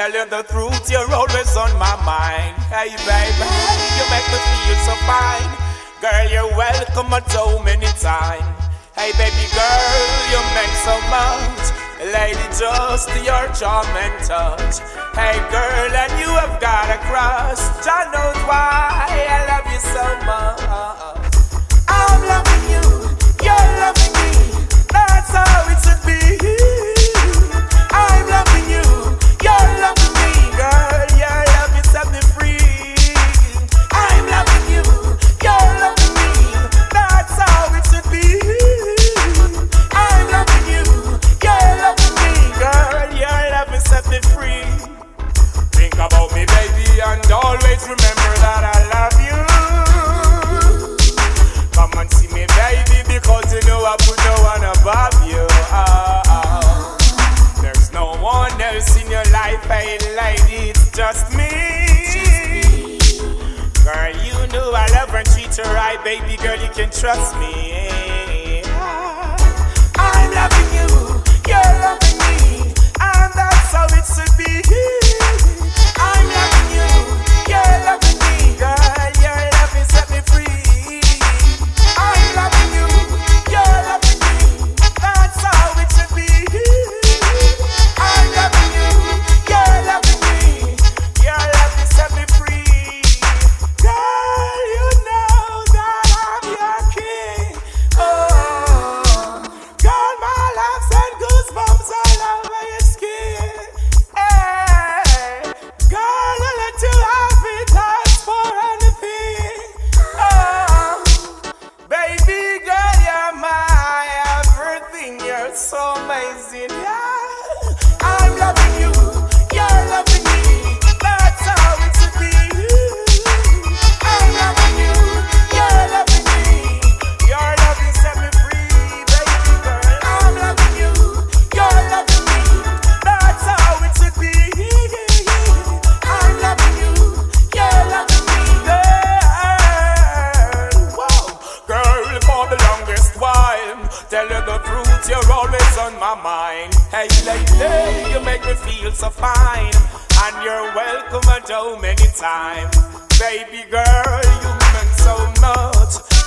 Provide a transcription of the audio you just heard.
Tell you the truth, you're always on my mind. Hey baby, you make me feel so fine. Girl, you're welcome at so many times. Hey baby girl, you meant so much. Lady, just your charm and touch. Hey girl, and you have got a crush. Jah knows why I love you so much. I'm loving you, you're loving me. That's how it should be. I'm loving you, you're loving me. Girl, your love is set me free. I'm loving you, you're loving me. That's how it should be. I'm loving you, you're loving me. Girl, your love is set me free. Think about me, baby, and always remember that I love you. Come and see me, baby, because you know I put no one above you. There's no one else in your life, hey lady, it's just me. Girl, you know I love and treat her right, baby girl, you can trust me. I'm loving you, you're loving me, and that's how it should be. I'm loving you, you're loving me, girl, your love is set me free. I'm loving you, you're loving me, that's how it should be. I'm loving you, you're loving me, your love is set me free. Girl, you know that I'm your king. Oh, girl, my love send goosebumps all over your skin. Hey, girl, I let you have it, ask for anything. Oh, baby girl, you're my everything. You're so amazing. Yeah, I'm loving you, you're loving me. That's how it should be. I'm loving you, you're loving me. Your love is set me free, baby girl. I'm loving you, you're loving me. That's how it should be. I'm loving you, you're loving me, girl. Wow, girl, for the longest while, tell you the truth, you're always on my mind. Hey lady, you make me feel so fine, and you're welcome at so many times. Baby girl, you meant so much.